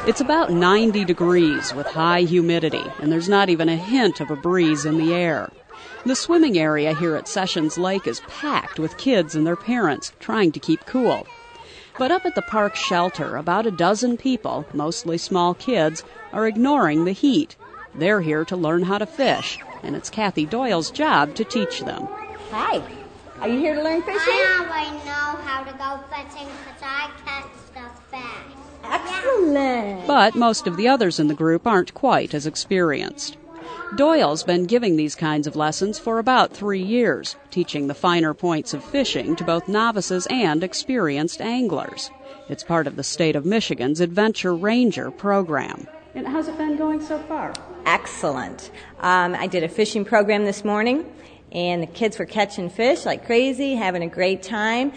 It's about 90 degrees with high humidity, and there's not even a hint of a breeze in the air. The swimming area here at Sessions Lake is packed with kids and their parents trying to keep cool. But up at the park shelter, about a dozen people, mostly small kids, are ignoring the heat. They're here to learn how to fish, and it's Kathy Doyle's job to teach them. Hi. Are you here to learn fishing? I already know how to go fishing because I catch stuff fast. Excellent. But most of the others in the group aren't quite as experienced. Doyle's been giving these kinds of lessons for about 3 years, teaching the finer points of fishing to both novices and experienced anglers. It's part of the state of Michigan's Adventure Ranger program. And how's it been going so far? Excellent. I did a fishing program this morning, and the kids were catching fish like crazy, having a great time.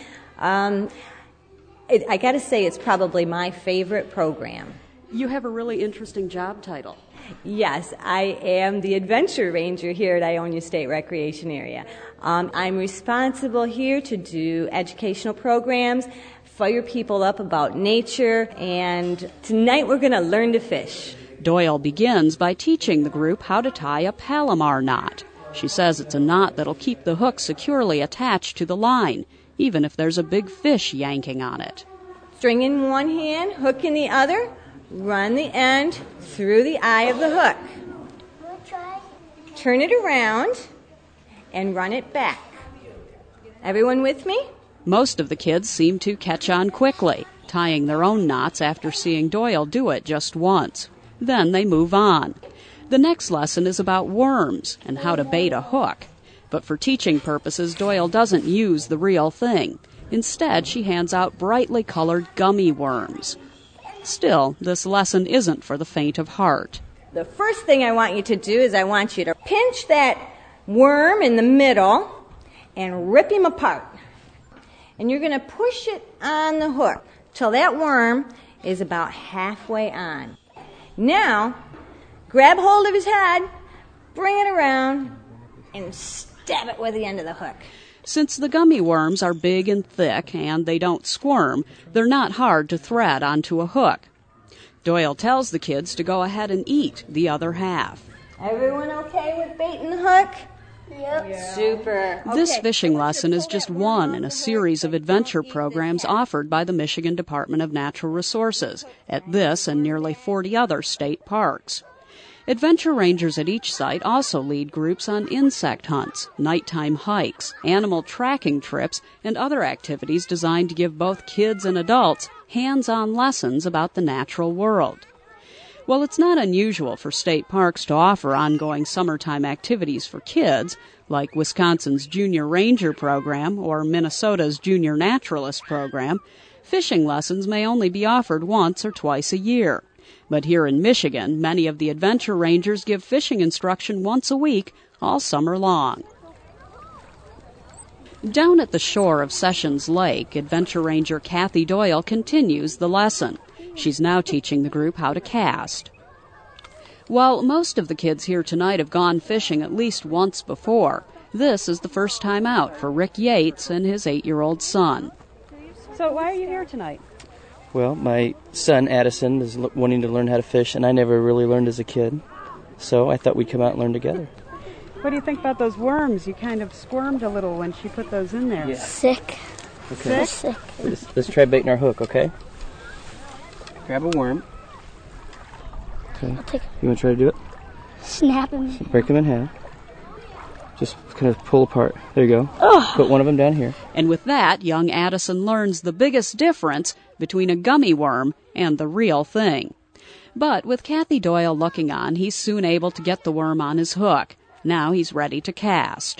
I got to say, it's probably my favorite program. You have a really interesting job title. Yes, I am the Adventure Ranger here at Ionia State Recreation Area. I'm responsible here to do educational programs, fire people up about nature, and tonight we're going to learn to fish. Doyle begins by teaching the group how to tie a Palomar knot. She says it's a knot that'll keep the hook securely attached to the line, even if there's a big fish yanking on it. String in one hand, hook in the other, run the end through the eye of the hook. Turn it around and run it back. Everyone with me? Most of the kids seem to catch on quickly, tying their own knots after seeing Doyle do it just once. Then they move on. The next lesson is about worms and how to bait a hook. But for teaching purposes, Doyle doesn't use the real thing. Instead, she hands out brightly colored gummy worms. Still, this lesson isn't for the faint of heart. The first thing I want you to do is I want you to pinch that worm in the middle and rip him apart. And you're going to push it on the hook till that worm is about halfway on. Now, grab hold of his head, bring it around, and stab it with the end of the hook. Since the gummy worms are big and thick and they don't squirm, they're not hard to thread onto a hook. Doyle tells the kids to go ahead and eat the other half. Everyone okay with baiting the hook? Yep. Yeah. Super. This Okay. fishing lesson is just one in a series of adventure programs offered by the Michigan Department of Natural Resources at this and nearly 40 other state parks. Adventure rangers at each site also lead groups on insect hunts, nighttime hikes, animal tracking trips, and other activities designed to give both kids and adults hands-on lessons about the natural world. While it's not unusual for state parks to offer ongoing summertime activities for kids, like Wisconsin's Junior Ranger program or Minnesota's Junior Naturalist program, fishing lessons may only be offered once or twice a year. But here in Michigan, many of the adventure rangers give fishing instruction once a week, all summer long. Down at the shore of Sessions Lake, adventure ranger Kathy Doyle continues the lesson. She's now teaching the group how to cast. While most of the kids here tonight have gone fishing at least once before, this is the first time out for Rick Yates and his 8-year-old son. So why are you here tonight? Well, my son Addison is wanting to learn how to fish, and I never really learned as a kid. So I thought we'd come out and learn together. What do you think about those worms? You kind of squirmed a little when she put those in there. Yeah. Sick. Okay. Sick. Let's try baiting our hook, okay? Grab a worm. Okay. You want to try to do it? Snap him. Break them in half. Just kind of pull apart. There you go. Oh. Put one of them down here. And with that, young Addison learns the biggest difference between a gummy worm and the real thing. But with Kathy Doyle looking on, he's soon able to get the worm on his hook. Now he's ready to cast.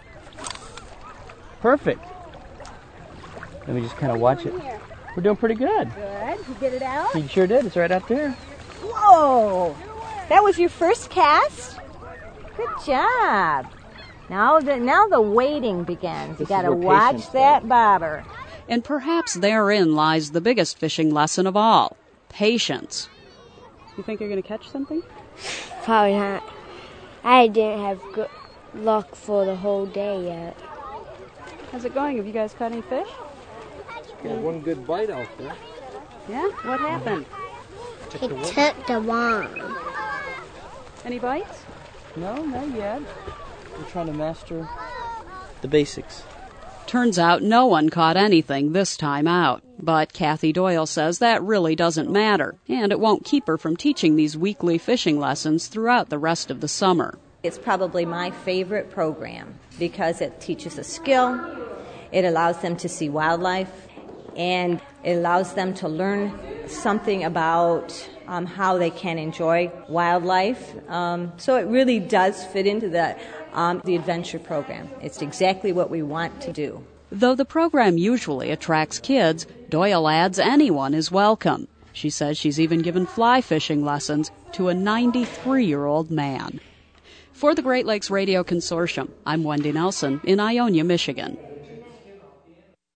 Perfect. Let me just kind of watch it. We're doing pretty good. Good. You get it out? You sure did. It's right out there. Whoa! That was your first cast? Good job. Now the waiting begins. You got to watch that bobber. And perhaps therein lies the biggest fishing lesson of all, patience. You think you're going to catch something? Probably not. I didn't have good luck for the whole day yet. How's it going? Have you guys caught any fish? Got one good bite out there. Yeah? What happened? He took the worm. Any bites? No, not yet. We're trying to master the basics. Turns out no one caught anything this time out. But Kathy Doyle says that really doesn't matter, and it won't keep her from teaching these weekly fishing lessons throughout the rest of the summer. It's probably my favorite program because it teaches a skill, it allows them to see wildlife, and it allows them to learn something about how they can enjoy wildlife. So it really does fit into the adventure program. It's exactly what we want to do. Though the program usually attracts kids, Doyle adds anyone is welcome. She says she's even given fly fishing lessons to a 93-year-old man. For the Great Lakes Radio Consortium, I'm Wendy Nelson in Ionia, Michigan.